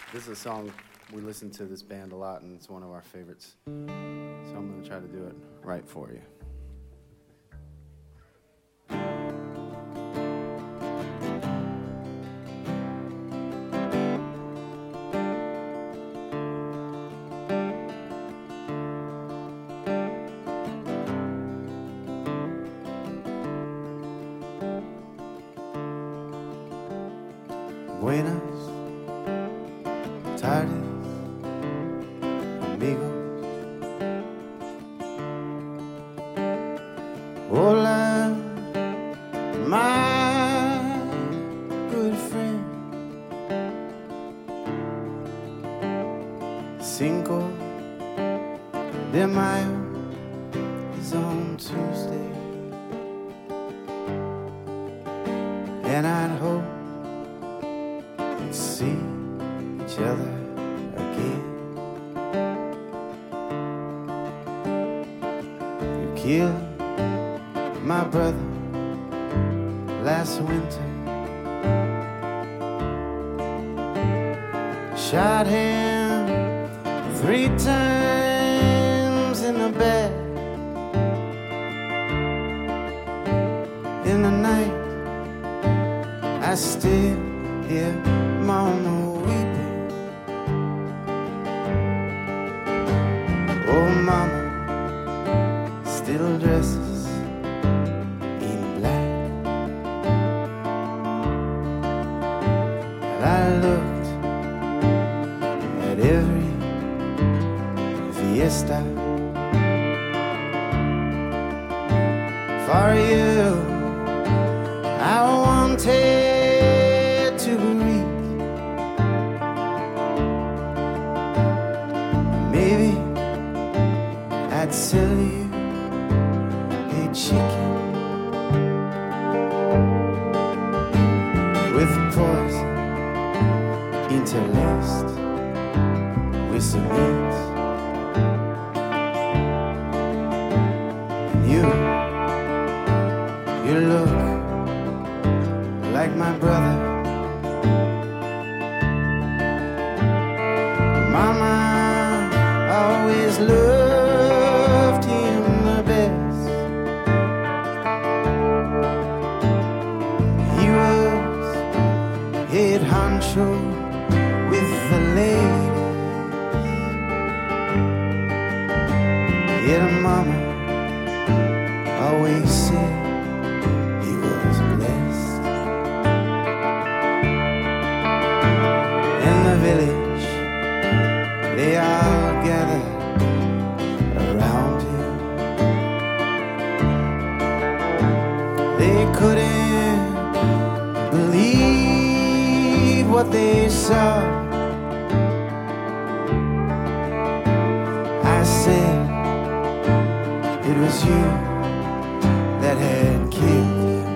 This is a song we listen to this band a lot, and it's one of our favorites. So I'm going to try to do it right for you. Buenas tardes, amigos. Hola, my good friend. Cinco de Mayo is on Tuesday, and I'd hope see each other again. You killed my brother last winter, shot him 3 times in the back. In the night I still hear Mama weeping. Oh, Mama still dresses in black. And I looked at every fiesta for you. I wanted to read. Maybe I'd sell you a chicken with poison interlaced with some meat. And you look like my brother. Mama always loved him the best. He was head honcho with the ladies. Yet Mama always said he was blessed. In the village they all gathered around him. They couldn't believe what they saw. I said it was you that had killed him,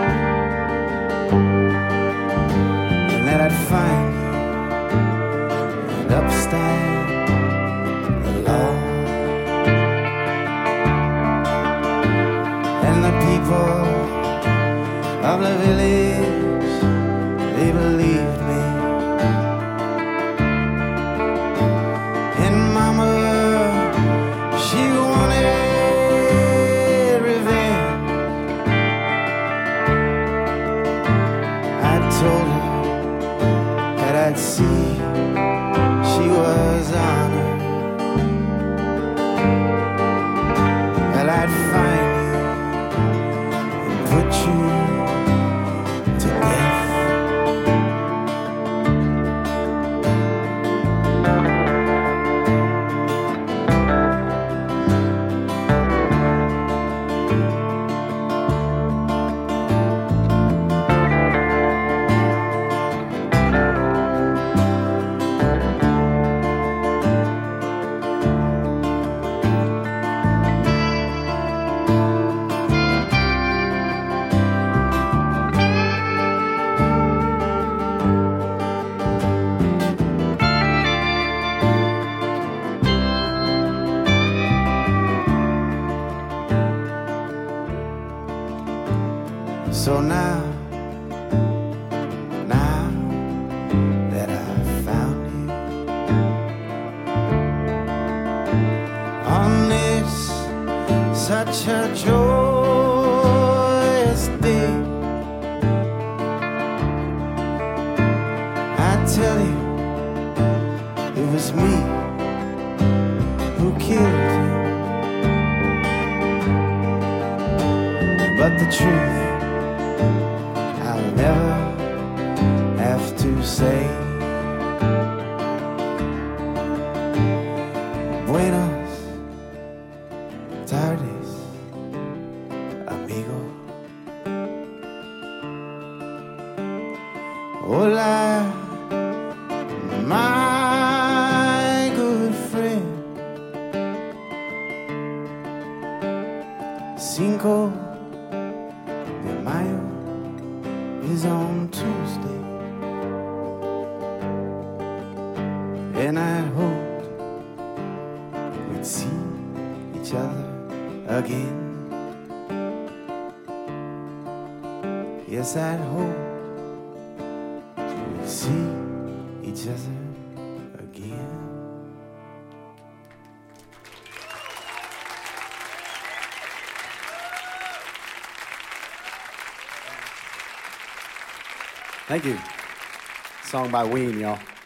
and that I'd find you and upstand the law. And the people of the village, they believed me. And Mama, she wanted revenge. I told her that I'd see she was honored, that I'd find you and put you to death. tell you, it was me who killed him. But the truth I'll never have to say. Buenos tardes, amigo. Hola, my good friend. Cinco de Mayo is on Tuesday, and I hoped we'd see each other again. Yes, I'd hoped we'd see each other again. Thank you. Song by Ween, y'all.